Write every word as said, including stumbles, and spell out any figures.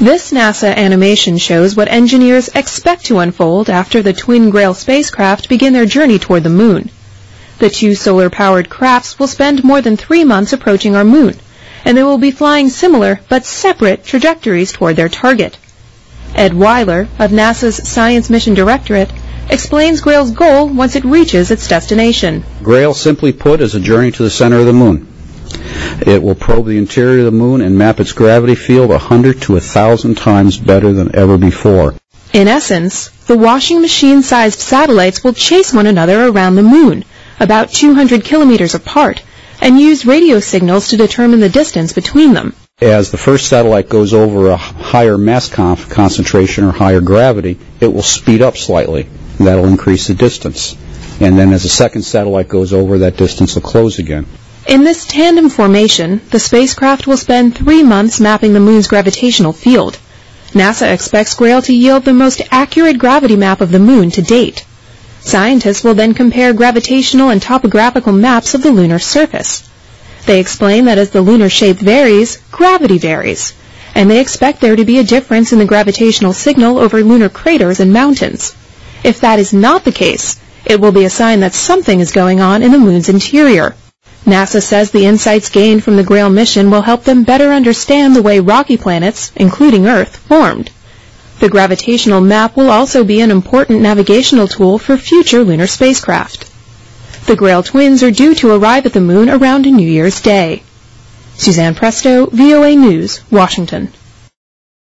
This NASA animation shows what engineers expect to unfold after the twin Grail spacecraft begin their journey toward the moon. The two solar-powered crafts will spend more than three months approaching our moon, and they will be flying similar but separate trajectories toward their target. Ed Weiler of NASA's Science Mission Directorate explains Grail's goal once it reaches its destination. Grail, simply put, is a journey to the center of the moon. It will probe the interior of the moon and map its gravity field a hundred to a thousand times better than ever before. In essence, the washing machine-sized satellites will chase one another around the moon, about two hundred kilometers apart, and use radio signals to determine the distance between them. As the first satellite goes over a higher mass con- concentration or higher gravity, it will speed up slightly. That will increase the distance. And then as the second satellite goes over, that distance will close again. In this tandem formation, the spacecraft will spend three months mapping the moon's gravitational field. NASA expects Grail to yield the most accurate gravity map of the moon to date. Scientists will then compare gravitational and topographical maps of the lunar surface. They explain that as the lunar shape varies, gravity varies, and they expect there to be a difference in the gravitational signal over lunar craters and mountains. If that is not the case, it will be a sign that something is going on in the moon's interior. NASA says the insights gained from the Grail mission will help them better understand the way rocky planets, including Earth, formed. The gravitational map will also be an important navigational tool for future lunar spacecraft. The Grail twins are due to arrive at the moon around New Year's Day. Suzanne Presto, V O A News, Washington.